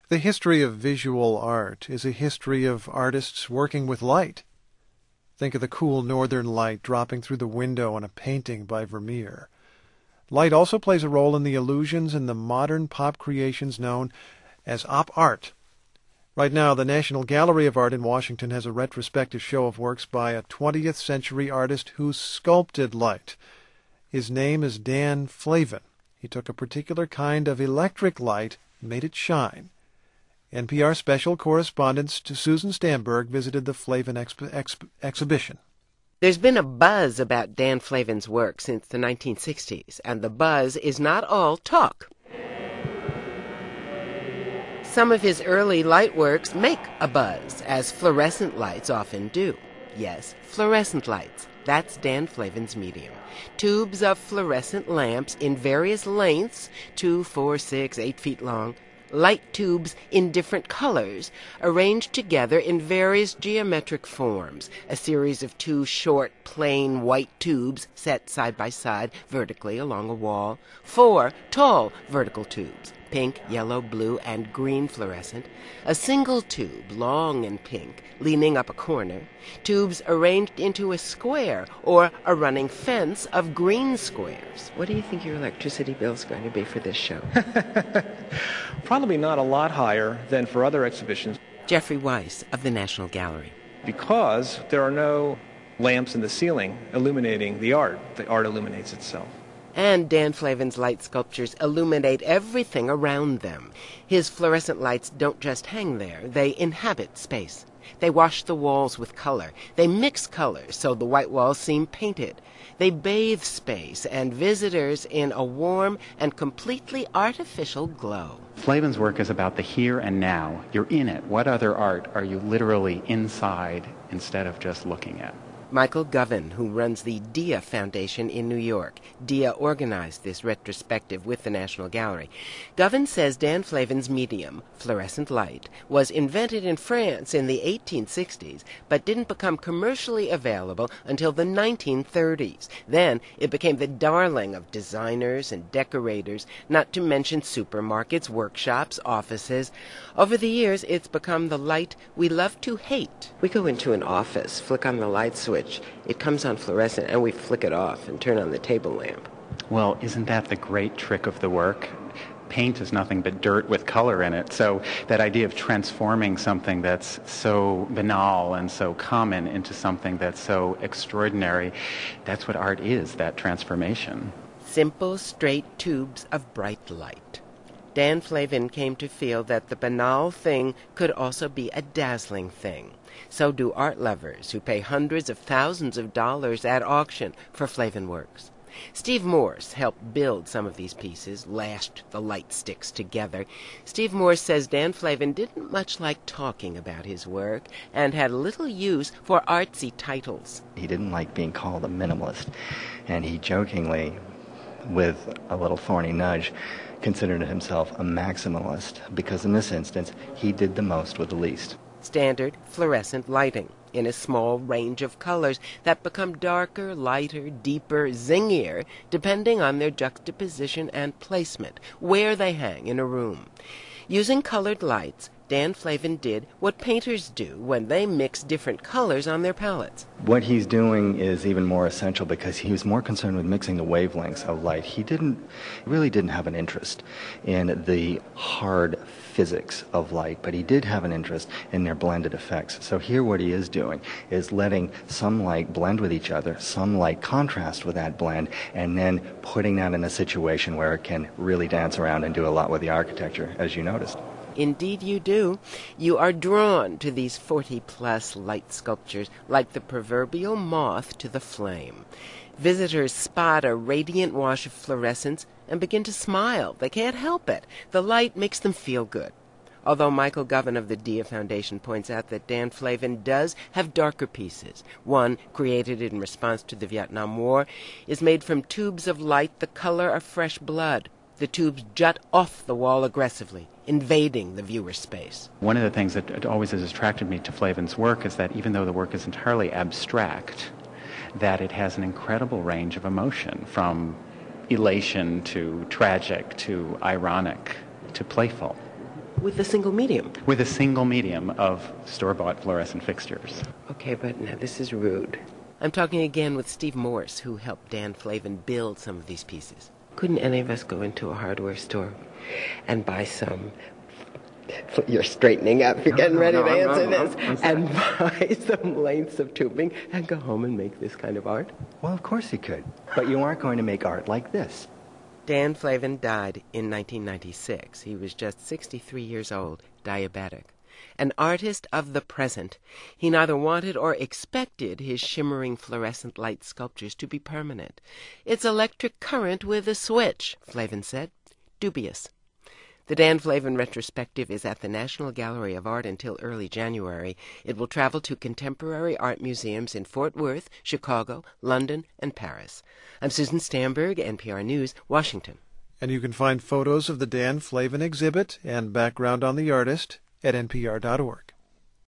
The history of visual art is a history of artists working with light. Think of the cool northern light dropping through the window on a painting by Vermeer. Light also plays a role in the illusions in the modern pop creations known as op art. Right now, the National Gallery of Art in Washington has a retrospective show of works by a 20th century artist who sculpted light. His name is Dan Flavin. He took a particular kind of electric light and made it shine. NPR special correspondent Susan Stamberg visited the Flavin exhibition. There's been a buzz about Dan Flavin's work since the 1960s, and the buzz is not all talk. Some of his early light works make a buzz, as fluorescent lights often do. Yes, fluorescent lights. That's Dan Flavin's medium. Tubes of fluorescent lamps in various lengths, 2, 4, 6, 8 feet long. Light tubes in different colors, arranged together in various geometric forms, a series of 2 short, plain white tubes set side by side vertically along a wall, 4 tall vertical tubes, pink, yellow, blue, and green fluorescent, a single tube, long and pink, leaning up a corner, tubes arranged into a square or a running fence of green squares. What do you think your electricity bill is going to be for this show? Probably not a lot higher than for other exhibitions. Jeffrey Weiss of the National Gallery. Because there are no lamps in the ceiling illuminating the art. The art illuminates itself. And Dan Flavin's light sculptures illuminate everything around them. His fluorescent lights don't just hang there. They inhabit space. They wash the walls with color. They mix colors so the white walls seem painted. They bathe space and visitors in a warm and completely artificial glow. Flavin's work is about the here and now. You're in it. What other art are you literally inside instead of just looking at? Michael Govan, who runs the Dia Foundation in New York. Dia organized this retrospective with the National Gallery. Govan says Dan Flavin's medium, fluorescent light, was invented in France in the 1860s, but didn't become commercially available until the 1930s. Then it became the darling of designers and decorators, not to mention supermarkets, workshops, offices. Over the years, it's become the light we love to hate. We go into an office, flick on the light switch. It comes on fluorescent, and we flick it off and turn on the table lamp. Well, isn't that the great trick of the work? Paint is nothing but dirt with color in it. So that idea of transforming something that's so banal and so common into something that's so extraordinary, that's what art is, that transformation. Simple, straight tubes of bright light. Dan Flavin came to feel that the banal thing could also be a dazzling thing. So do art lovers who pay hundreds of thousands of dollars at auction for Flavin works. Steve Morse helped build some of these pieces, lashed the light sticks together. Steve Morse says Dan Flavin didn't much like talking about his work and had little use for artsy titles. He didn't like being called a minimalist, and he jokingly, with a little thorny nudge, considered himself a maximalist because in this instance he did the most with the least. Standard fluorescent lighting in a small range of colors that become darker, lighter, deeper, zingier, depending on their juxtaposition and placement, where they hang in a room. Using colored lights, Dan Flavin did what painters do when they mix different colors on their palettes. What he's doing is even more essential because he was more concerned with mixing the wavelengths of light. He really didn't have an interest in the hard physics of light, but he did have an interest in their blended effects. So here what he is doing is letting some light blend with each other, some light contrast with that blend, and then putting that in a situation where it can really dance around and do a lot with the architecture, as you noticed. Indeed you do. You are drawn to these 40-plus light sculptures like the proverbial moth to the flame. Visitors spot a radiant wash of fluorescence and begin to smile. They can't help it. The light makes them feel good. Although Michael Govan of the Dia Foundation points out that Dan Flavin does have darker pieces. One, created in response to the Vietnam War, is made from tubes of light the color of fresh blood. The tubes jut off the wall aggressively, invading the viewer's space. One of the things that always has attracted me to Flavin's work is that even though the work is entirely abstract, that it has an incredible range of emotion, from elation to tragic to ironic to playful. with a single medium? With a single medium of store-bought fluorescent fixtures. Okay, but now this is rude. I'm talking again with Steve Morse, who helped Dan Flavin build some of these pieces. Couldn't any of us go into a hardware store and buy some... You're straightening up. You're getting ready to answer this. And buy some lengths of tubing and go home and make this kind of art? Well, of course you could. But you aren't going to make art like this. Dan Flavin died in 1996. He was just 63 years old, diabetic. An artist of the present, he neither wanted or expected his shimmering fluorescent light sculptures to be permanent. It's electric current with a switch, Flavin said. Dubious. The Dan Flavin retrospective is at the National Gallery of Art until early January. It will travel to contemporary art museums in Fort Worth, Chicago, London, and Paris. I'm Susan Stamberg, NPR News, Washington. And you can find photos of the Dan Flavin exhibit and background on the artist at npr.org.